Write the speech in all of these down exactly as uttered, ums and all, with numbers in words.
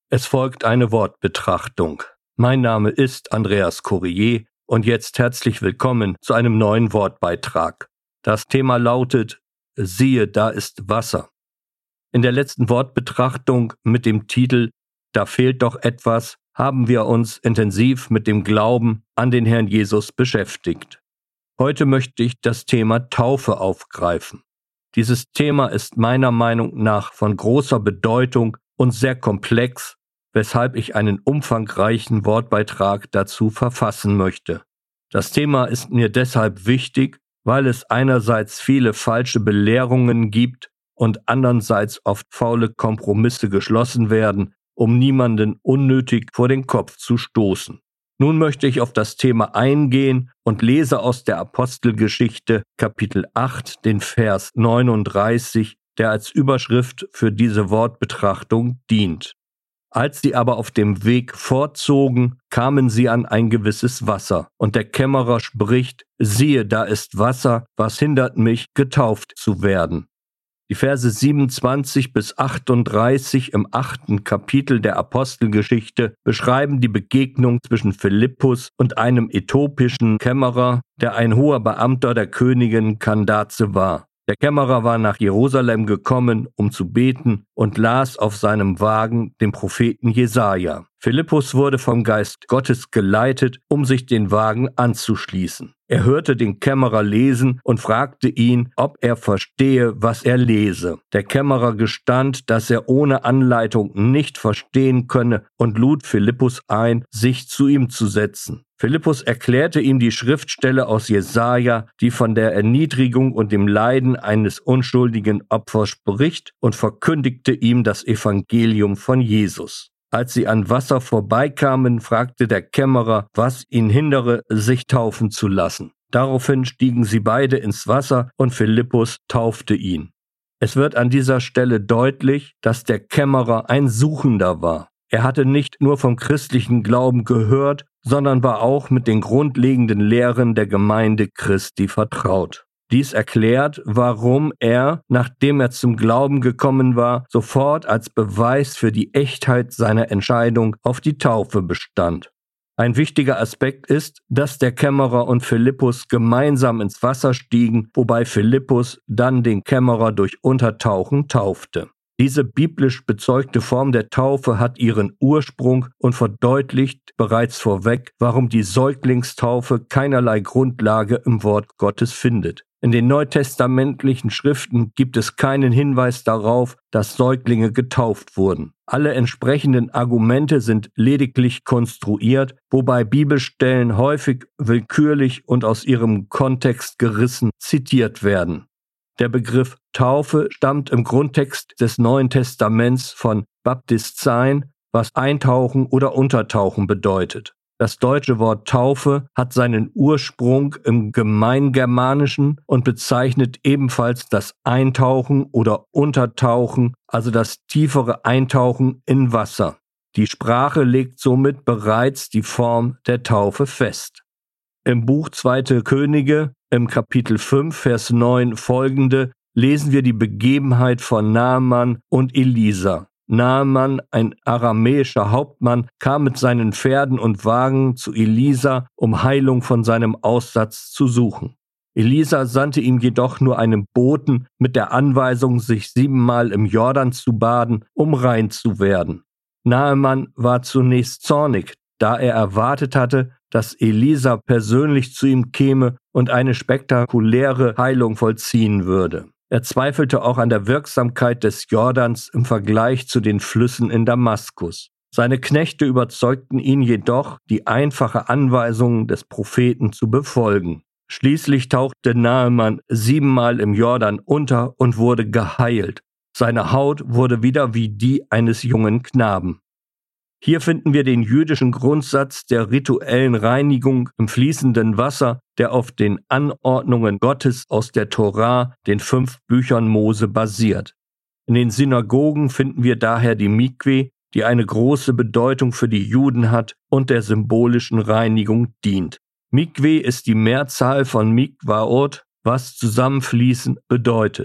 Es folgt eine Wortbetrachtung. Mein Name ist Andreas Courier und jetzt herzlich willkommen zu einem neuen Wortbeitrag. Das Thema lautet: Siehe, da ist Wasser. In der letzten Wortbetrachtung mit dem Titel Da fehlt doch etwas haben wir uns intensiv mit dem Glauben an den Herrn Jesus beschäftigt. Heute möchte ich das Thema Taufe aufgreifen. Dieses Thema ist meiner Meinung nach von großer Bedeutung und sehr komplex, weshalb ich einen umfangreichen Wortbeitrag dazu verfassen möchte. Das Thema ist mir deshalb wichtig, weil es einerseits viele falsche Belehrungen gibt und andererseits oft faule Kompromisse geschlossen werden, um niemanden unnötig vor den Kopf zu stoßen. Nun möchte ich auf das Thema eingehen und lese aus der Apostelgeschichte Kapitel acht den Vers neununddreißig, der als Überschrift für diese Wortbetrachtung dient. Als sie aber auf dem Weg fortzogen, kamen sie an ein gewisses Wasser, und der Kämmerer spricht: Siehe, da ist Wasser, was hindert mich, getauft zu werden? Die Verse siebenundzwanzig bis achtunddreißig im achten Kapitel der Apostelgeschichte beschreiben die Begegnung zwischen Philippus und einem äthiopischen Kämmerer, der ein hoher Beamter der Königin Kandace war. Der Kämmerer war nach Jerusalem gekommen, um zu beten, und las auf seinem Wagen den Propheten Jesaja. Philippus wurde vom Geist Gottes geleitet, um sich den Wagen anzuschließen. Er hörte den Kämmerer lesen und fragte ihn, ob er verstehe, was er lese. Der Kämmerer gestand, dass er ohne Anleitung nicht verstehen könne und lud Philippus ein, sich zu ihm zu setzen. Philippus erklärte ihm die Schriftstelle aus Jesaja, die von der Erniedrigung und dem Leiden eines unschuldigen Opfers spricht, und verkündigte ihm das Evangelium von Jesus. Als sie an Wasser vorbeikamen, fragte der Kämmerer, was ihn hindere, sich taufen zu lassen. Daraufhin stiegen sie beide ins Wasser und Philippus taufte ihn. Es wird an dieser Stelle deutlich, dass der Kämmerer ein Suchender war. Er hatte nicht nur vom christlichen Glauben gehört, sondern war auch mit den grundlegenden Lehren der Gemeinde Christi vertraut. Dies erklärt, warum er, nachdem er zum Glauben gekommen war, sofort als Beweis für die Echtheit seiner Entscheidung auf die Taufe bestand. Ein wichtiger Aspekt ist, dass der Kämmerer und Philippus gemeinsam ins Wasser stiegen, wobei Philippus dann den Kämmerer durch Untertauchen taufte. Diese biblisch bezeugte Form der Taufe hat ihren Ursprung und verdeutlicht bereits vorweg, warum die Säuglingstaufe keinerlei Grundlage im Wort Gottes findet. In den neutestamentlichen Schriften gibt es keinen Hinweis darauf, dass Säuglinge getauft wurden. Alle entsprechenden Argumente sind lediglich konstruiert, wobei Bibelstellen häufig willkürlich und aus ihrem Kontext gerissen zitiert werden. Der Begriff Taufe stammt im Grundtext des Neuen Testaments von Baptistein, was Eintauchen oder Untertauchen bedeutet. Das deutsche Wort Taufe hat seinen Ursprung im Gemeingermanischen und bezeichnet ebenfalls das Eintauchen oder Untertauchen, also das tiefere Eintauchen in Wasser. Die Sprache legt somit bereits die Form der Taufe fest. Im Buch Zweite Könige, im Kapitel fünf, Vers neun folgende, lesen wir die Begebenheit von Naaman und Elisa. Naaman, ein aramäischer Hauptmann, kam mit seinen Pferden und Wagen zu Elisa, um Heilung von seinem Aussatz zu suchen. Elisa sandte ihm jedoch nur einen Boten mit der Anweisung, sich siebenmal im Jordan zu baden, um rein zu werden. Naaman war zunächst zornig, da er erwartet hatte, dass Elisa persönlich zu ihm käme und eine spektakuläre Heilung vollziehen würde. Er zweifelte auch an der Wirksamkeit des Jordans im Vergleich zu den Flüssen in Damaskus. Seine Knechte überzeugten ihn jedoch, die einfache Anweisung des Propheten zu befolgen. Schließlich tauchte Naaman siebenmal im Jordan unter und wurde geheilt. Seine Haut wurde wieder wie die eines jungen Knaben. Hier finden wir den jüdischen Grundsatz der rituellen Reinigung im fließenden Wasser, der auf den Anordnungen Gottes aus der Tora, den fünf Büchern Mose, basiert. In den Synagogen finden wir daher die Mikwe, die eine große Bedeutung für die Juden hat und der symbolischen Reinigung dient. Mikwe ist die Mehrzahl von Mikvaot, was zusammenfließen bedeutet.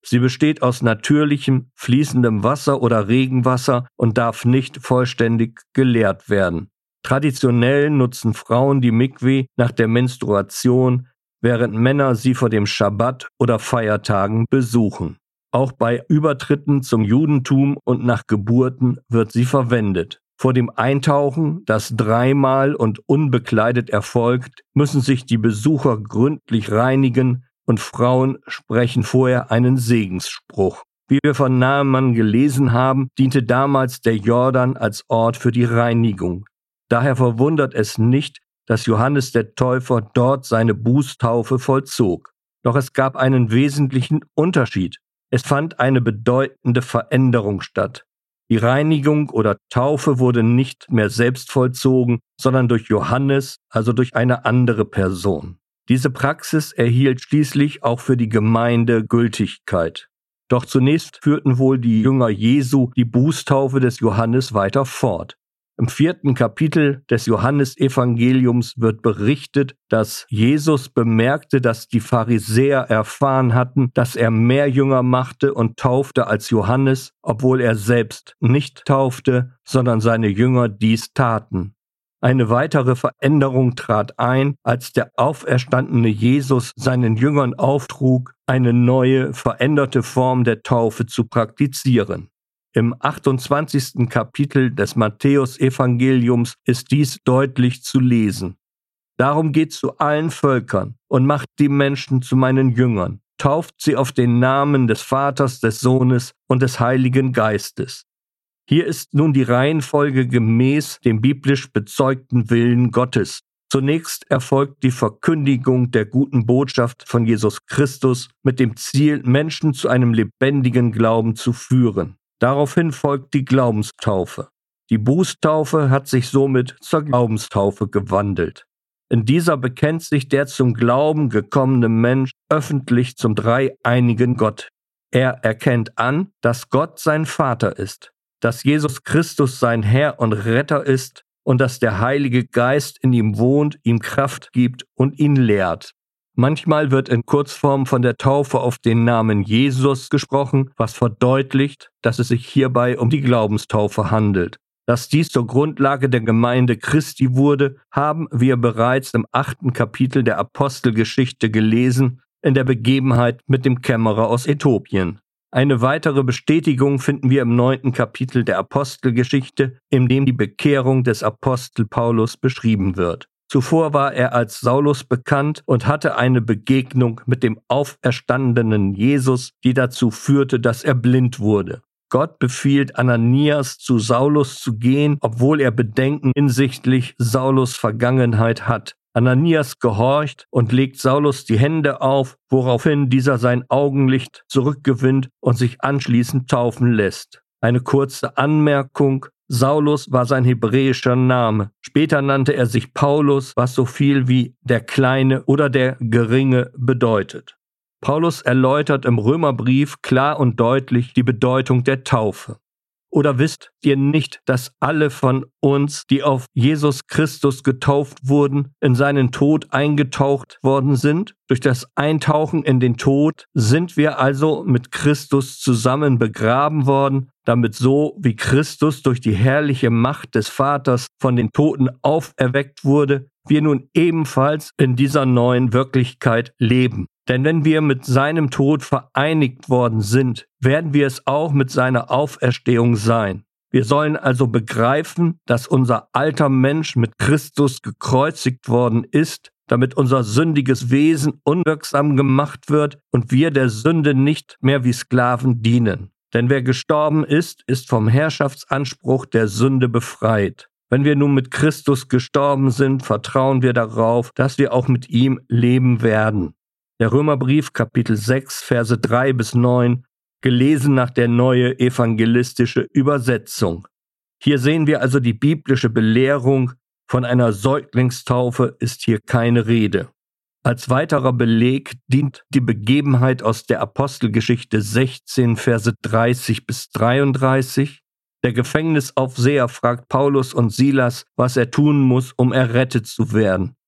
Sie besteht aus natürlichem, fließendem Wasser oder Regenwasser und darf nicht vollständig geleert werden. Traditionell nutzen Frauen die Mikwe nach der Menstruation, während Männer sie vor dem Schabbat oder Feiertagen besuchen. Auch bei Übertritten zum Judentum und nach Geburten wird sie verwendet. Vor dem Eintauchen, das dreimal und unbekleidet erfolgt, müssen sich die Besucher gründlich reinigen und Frauen sprechen vorher einen Segensspruch. Wie wir von Naaman gelesen haben, diente damals der Jordan als Ort für die Reinigung. Daher verwundert es nicht, dass Johannes der Täufer dort seine Bußtaufe vollzog. Doch es gab einen wesentlichen Unterschied. Es fand eine bedeutende Veränderung statt. Die Reinigung oder Taufe wurde nicht mehr selbst vollzogen, sondern durch Johannes, also durch eine andere Person. Diese Praxis erhielt schließlich auch für die Gemeinde Gültigkeit. Doch zunächst führten wohl die Jünger Jesu die Bußtaufe des Johannes weiter fort. Im vierten Kapitel des Johannesevangeliums wird berichtet, dass Jesus bemerkte, dass die Pharisäer erfahren hatten, dass er mehr Jünger machte und taufte als Johannes, obwohl er selbst nicht taufte, sondern seine Jünger dies taten. Eine weitere Veränderung trat ein, als der auferstandene Jesus seinen Jüngern auftrug, eine neue, veränderte Form der Taufe zu praktizieren. Im achtundzwanzigsten Kapitel des Matthäusevangeliums ist dies deutlich zu lesen. Darum geht zu allen Völkern und macht die Menschen zu meinen Jüngern, tauft sie auf den Namen des Vaters, des Sohnes und des Heiligen Geistes. Hier ist nun die Reihenfolge gemäß dem biblisch bezeugten Willen Gottes. Zunächst erfolgt die Verkündigung der guten Botschaft von Jesus Christus mit dem Ziel, Menschen zu einem lebendigen Glauben zu führen. Daraufhin folgt die Glaubenstaufe. Die Bußtaufe hat sich somit zur Glaubenstaufe gewandelt. In dieser bekennt sich der zum Glauben gekommene Mensch öffentlich zum dreieinigen Gott. Er erkennt an, dass Gott sein Vater ist, dass Jesus Christus sein Herr und Retter ist und dass der Heilige Geist in ihm wohnt, ihm Kraft gibt und ihn lehrt. Manchmal wird in Kurzform von der Taufe auf den Namen Jesus gesprochen, was verdeutlicht, dass es sich hierbei um die Glaubenstaufe handelt. Dass dies zur Grundlage der Gemeinde Christi wurde, haben wir bereits im achten Kapitel der Apostelgeschichte gelesen, in der Begebenheit mit dem Kämmerer aus Äthiopien. Eine weitere Bestätigung finden wir im neunten Kapitel der Apostelgeschichte, in dem die Bekehrung des Apostel Paulus beschrieben wird. Zuvor war er als Saulus bekannt und hatte eine Begegnung mit dem auferstandenen Jesus, die dazu führte, dass er blind wurde. Gott befiehlt Ananias, zu Saulus zu gehen, obwohl er Bedenken hinsichtlich Saulus' Vergangenheit hat. Ananias gehorcht und legt Saulus die Hände auf, woraufhin dieser sein Augenlicht zurückgewinnt und sich anschließend taufen lässt. Eine kurze Anmerkung: Saulus war sein hebräischer Name. Später nannte er sich Paulus, was so viel wie der Kleine oder der Geringe bedeutet. Paulus erläutert im Römerbrief klar und deutlich die Bedeutung der Taufe. Oder wisst ihr nicht, dass alle von uns, die auf Jesus Christus getauft wurden, in seinen Tod eingetaucht worden sind? Durch das Eintauchen in den Tod sind wir also mit Christus zusammen begraben worden, damit so wie Christus durch die herrliche Macht des Vaters von den Toten auferweckt wurde, wir nun ebenfalls in dieser neuen Wirklichkeit leben. Denn wenn wir mit seinem Tod vereinigt worden sind, werden wir es auch mit seiner Auferstehung sein. Wir sollen also begreifen, dass unser alter Mensch mit Christus gekreuzigt worden ist, damit unser sündiges Wesen unwirksam gemacht wird und wir der Sünde nicht mehr wie Sklaven dienen. Denn wer gestorben ist, ist vom Herrschaftsanspruch der Sünde befreit. Wenn wir nun mit Christus gestorben sind, vertrauen wir darauf, dass wir auch mit ihm leben werden. Der Römerbrief, Kapitel sechs, Verse drei bis neun, gelesen nach der Neue Evangelistische Übersetzung. Hier sehen wir also die biblische Belehrung, von einer Säuglingstaufe ist hier keine Rede. Als weiterer Beleg dient die Begebenheit aus der Apostelgeschichte sechzehn, Verse dreißig bis dreiunddreißig. Der Gefängnisaufseher fragt Paulus und Silas, was er tun muss, um errettet zu werden.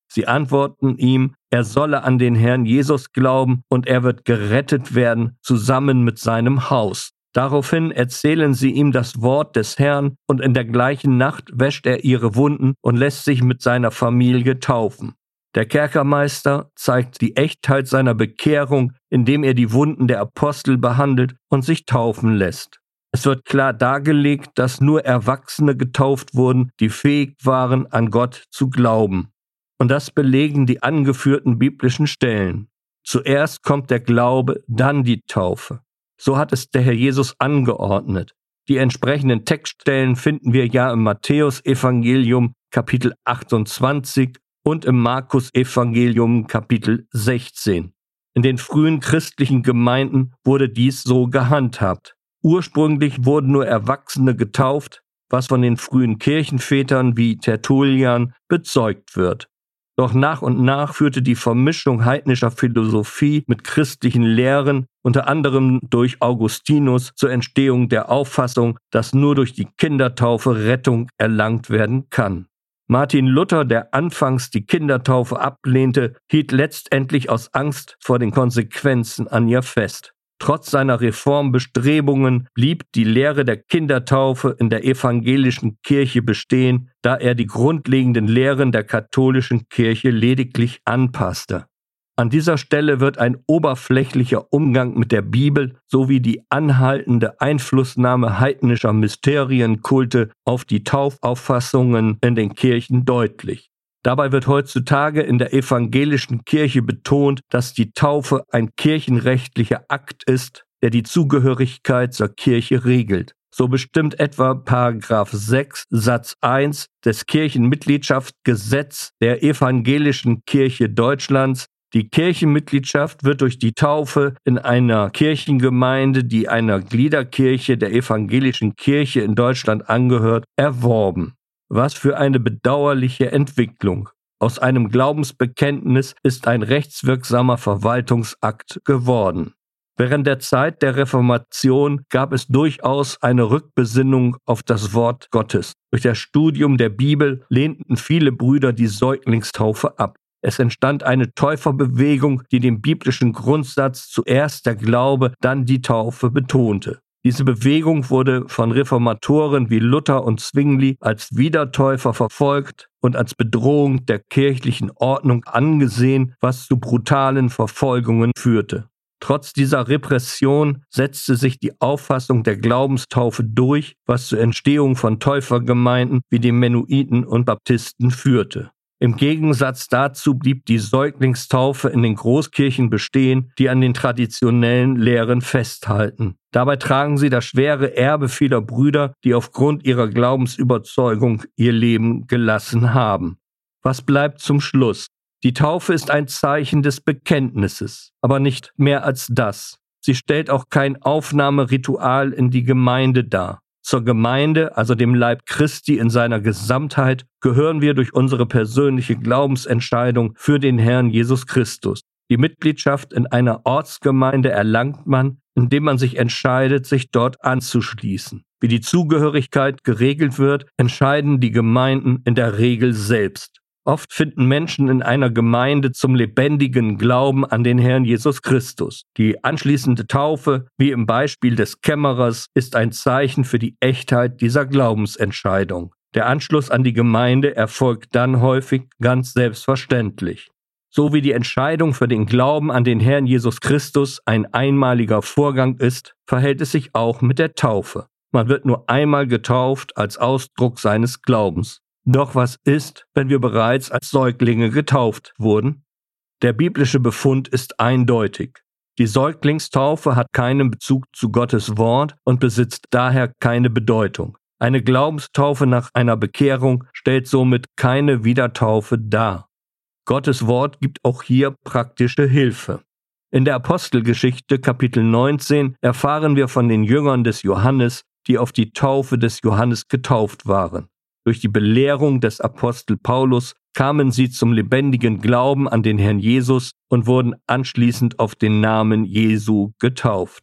Sie antworten ihm, er solle an den Herrn Jesus glauben und er wird gerettet werden, zusammen mit seinem Haus. Daraufhin erzählen sie ihm das Wort des Herrn und in der gleichen Nacht wäscht er ihre Wunden und lässt sich mit seiner Familie taufen. Der Kerkermeister zeigt die Echtheit seiner Bekehrung, indem er die Wunden der Apostel behandelt und sich taufen lässt. Es wird klar dargelegt, dass nur Erwachsene getauft wurden, die fähig waren, an Gott zu glauben. Und das belegen die angeführten biblischen Stellen. Zuerst kommt der Glaube, dann die Taufe. So hat es der Herr Jesus angeordnet. Die entsprechenden Textstellen finden wir ja im Matthäus-Evangelium Kapitel achtundzwanzig und im Markus-Evangelium Kapitel sechzehn. In den frühen christlichen Gemeinden wurde dies so gehandhabt. Ursprünglich wurden nur Erwachsene getauft, was von den frühen Kirchenvätern wie Tertullian bezeugt wird. Doch nach und nach führte die Vermischung heidnischer Philosophie mit christlichen Lehren, unter anderem durch Augustinus, zur Entstehung der Auffassung, dass nur durch die Kindertaufe Rettung erlangt werden kann. Martin Luther, der anfangs die Kindertaufe ablehnte, hielt letztendlich aus Angst vor den Konsequenzen an ihr fest. Trotz seiner Reformbestrebungen blieb die Lehre der Kindertaufe in der evangelischen Kirche bestehen, da er die grundlegenden Lehren der katholischen Kirche lediglich anpasste. An dieser Stelle wird ein oberflächlicher Umgang mit der Bibel sowie die anhaltende Einflussnahme heidnischer Mysterienkulte auf die Taufauffassungen in den Kirchen deutlich. Dabei wird heutzutage in der evangelischen Kirche betont, dass die Taufe ein kirchenrechtlicher Akt ist, der die Zugehörigkeit zur Kirche regelt. So bestimmt etwa Paragraph sechs Satz eins des Kirchenmitgliedschaftsgesetzes der Evangelischen Kirche Deutschlands: Die Kirchenmitgliedschaft wird durch die Taufe in einer Kirchengemeinde, die einer Gliederkirche der Evangelischen Kirche in Deutschland angehört, erworben. Was für eine bedauerliche Entwicklung. Aus einem Glaubensbekenntnis ist ein rechtswirksamer Verwaltungsakt geworden. Während der Zeit der Reformation gab es durchaus eine Rückbesinnung auf das Wort Gottes. Durch das Studium der Bibel lehnten viele Brüder die Säuglingstaufe ab. Es entstand eine Täuferbewegung, die den biblischen Grundsatz zuerst der Glaube, dann die Taufe betonte. Diese Bewegung wurde von Reformatoren wie Luther und Zwingli als Wiedertäufer verfolgt und als Bedrohung der kirchlichen Ordnung angesehen, was zu brutalen Verfolgungen führte. Trotz dieser Repression setzte sich die Auffassung der Glaubenstaufe durch, was zur Entstehung von Täufergemeinden wie den Mennoniten und Baptisten führte. Im Gegensatz dazu blieb die Säuglingstaufe in den Großkirchen bestehen, die an den traditionellen Lehren festhalten. Dabei tragen sie das schwere Erbe vieler Brüder, die aufgrund ihrer Glaubensüberzeugung ihr Leben gelassen haben. Was bleibt zum Schluss? Die Taufe ist ein Zeichen des Bekenntnisses, aber nicht mehr als das. Sie stellt auch kein Aufnahmeritual in die Gemeinde dar. Zur Gemeinde, also dem Leib Christi in seiner Gesamtheit, gehören wir durch unsere persönliche Glaubensentscheidung für den Herrn Jesus Christus. Die Mitgliedschaft in einer Ortsgemeinde erlangt man, indem man sich entscheidet, sich dort anzuschließen. Wie die Zugehörigkeit geregelt wird, entscheiden die Gemeinden in der Regel selbst. Oft finden Menschen in einer Gemeinde zum lebendigen Glauben an den Herrn Jesus Christus. Die anschließende Taufe, wie im Beispiel des Kämmerers, ist ein Zeichen für die Echtheit dieser Glaubensentscheidung. Der Anschluss an die Gemeinde erfolgt dann häufig ganz selbstverständlich. So wie die Entscheidung für den Glauben an den Herrn Jesus Christus ein einmaliger Vorgang ist, verhält es sich auch mit der Taufe. Man wird nur einmal getauft als Ausdruck seines Glaubens. Doch was ist, wenn wir bereits als Säuglinge getauft wurden? Der biblische Befund ist eindeutig. Die Säuglingstaufe hat keinen Bezug zu Gottes Wort und besitzt daher keine Bedeutung. Eine Glaubenstaufe nach einer Bekehrung stellt somit keine Wiedertaufe dar. Gottes Wort gibt auch hier praktische Hilfe. In der Apostelgeschichte Kapitel neunzehn erfahren wir von den Jüngern des Johannes, die auf die Taufe des Johannes getauft waren. Durch die Belehrung des Apostel Paulus kamen sie zum lebendigen Glauben an den Herrn Jesus und wurden anschließend auf den Namen Jesu getauft.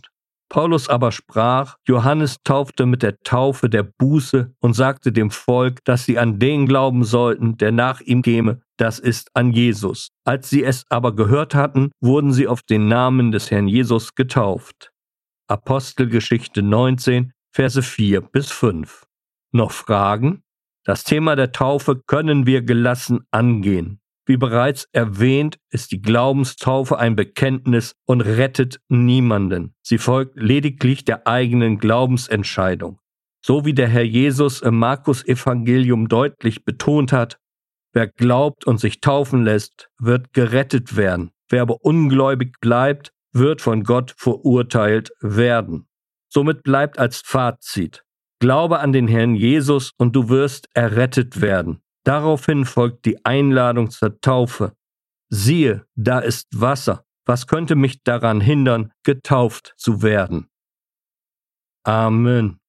Paulus aber sprach, Johannes taufte mit der Taufe der Buße und sagte dem Volk, dass sie an den glauben sollten, der nach ihm käme, das ist an Jesus. Als sie es aber gehört hatten, wurden sie auf den Namen des Herrn Jesus getauft. Apostelgeschichte neunzehn, Verse vier bis fünf. Noch Fragen? Das Thema der Taufe können wir gelassen angehen. Wie bereits erwähnt, ist die Glaubenstaufe ein Bekenntnis und rettet niemanden. Sie folgt lediglich der eigenen Glaubensentscheidung. So wie der Herr Jesus im Markus-Evangelium deutlich betont hat, wer glaubt und sich taufen lässt, wird gerettet werden. Wer aber ungläubig bleibt, wird von Gott verurteilt werden. Somit bleibt als Fazit: Glaube an den Herrn Jesus und du wirst errettet werden. Daraufhin folgt die Einladung zur Taufe. Siehe, da ist Wasser. Was könnte mich daran hindern, getauft zu werden? Amen.